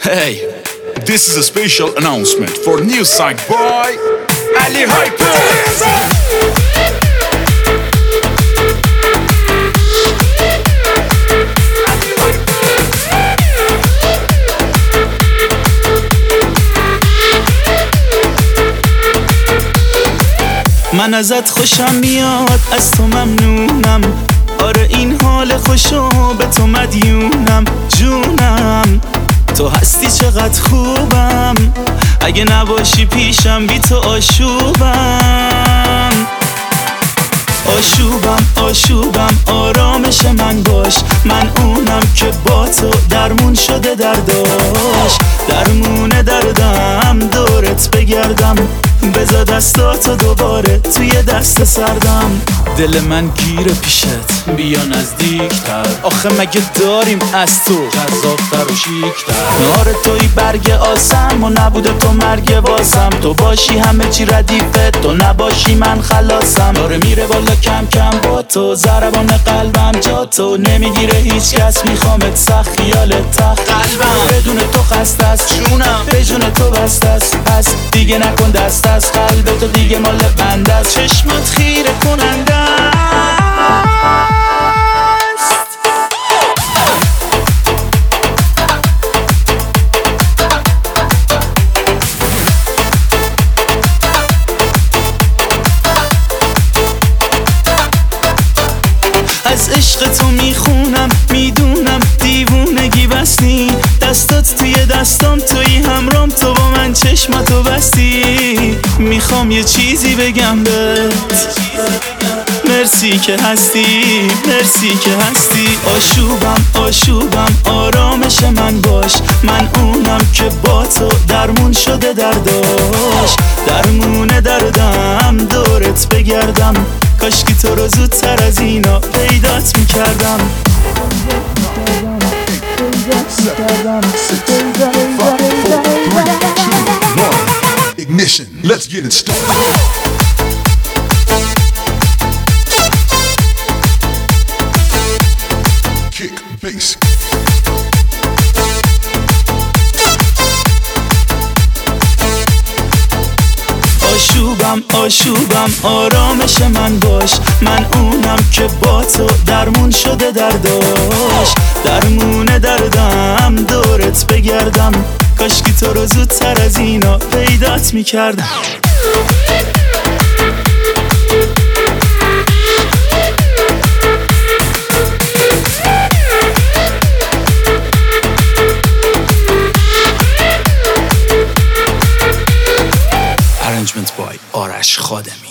Hey, this is a special announcement for new site by Ali Hyper. من ازت خوشم میاد، از تو ممنونم. آره این حال خوشو به تو مدیونم. جونم تو هستی چقدر خوبم، اگه نباشی پیشم بی تو آشوبم. آشوبم آرامش من باش. من اونم که با تو درمون شده درداش. درمون دردم دورت بگردم، بذار دستاتو دوباره توی دست سردم. دل من گیره پیشت، بیا نزدیکتر. آخه مگه داریم از تو جذابتر و شیکتر؟ آره توی برگ آسم و نبوده تو مرگ واسم. تو باشی همه چی ردیفه، تو نباشی من خلاصم. داره میره بالا کم کم با تو، ضربان قلبم جا تو نمیگیره هیچ کس. میخوامت سخت خیالت تخت قلبم، بدون تو خسته است جونم، به جون تو بسته است. پس دیگه نکن دست از قلب تو، دیگه مال بنده است. چشمات خیره کننده است. از عشق تو میخونم، میدونم دیوونگی بستی. دستات توی دستام، توی همرام، تو با من چشماتو بستی. میخوام یه چیزی بگم بهت، مرسی که هستی، مرسی که هستی. آشوبم آرامش من باش. من اونم که با تو درمون شده درداش. درمون دردم دورت بگردم، کاشکی تو رو زودتر از اینا پیدات میکردم. 7, 4, 3, 2, 1. Ignition, let's get it started. Kick, bass. آشوبم آرامش من باش. من اونم که با تو درمون شده درداش. درمون دردم دورت بگردم، کاشکی تو رو زودتر از اینا پیدات میکردم. Arrangement by آرش خادمی.